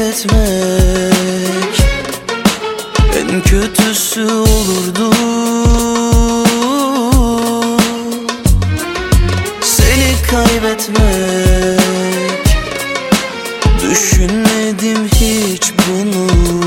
kaybetmek en kötüsü olurdu. Seni kaybetmek, düşünmedim hiç bunu.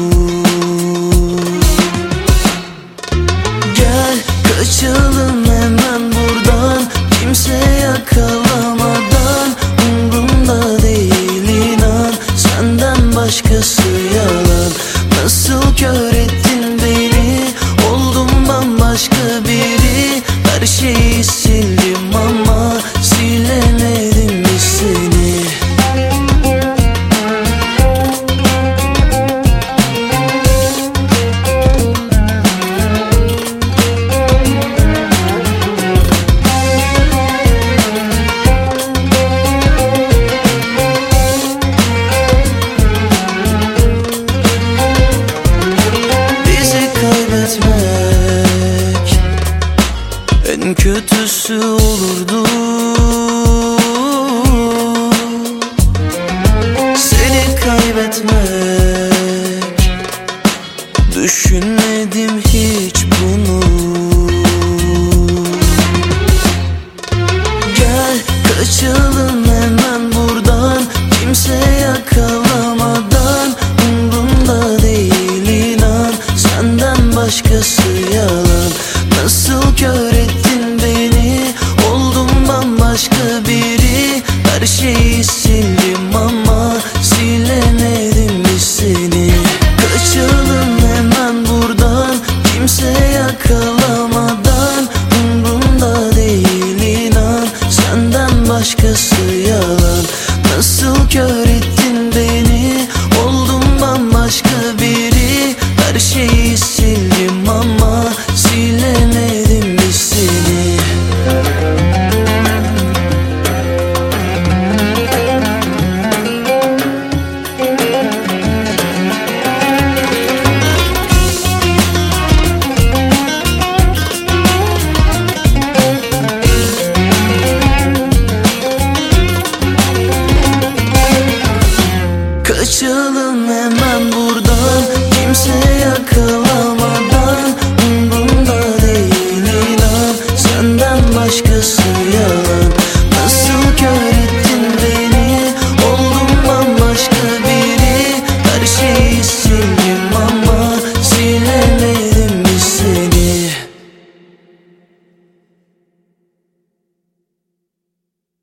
Gel kaçalım hemen buradan, kimse yakalamadan. Umrumda değil inan, senden başkası yalan. Nasıl kör ettin beni, oldum bambaşka biri. Her şeyi sildim ama silemedim mi seni? En kötüsü olurdu. Seni kaybetmek, düşün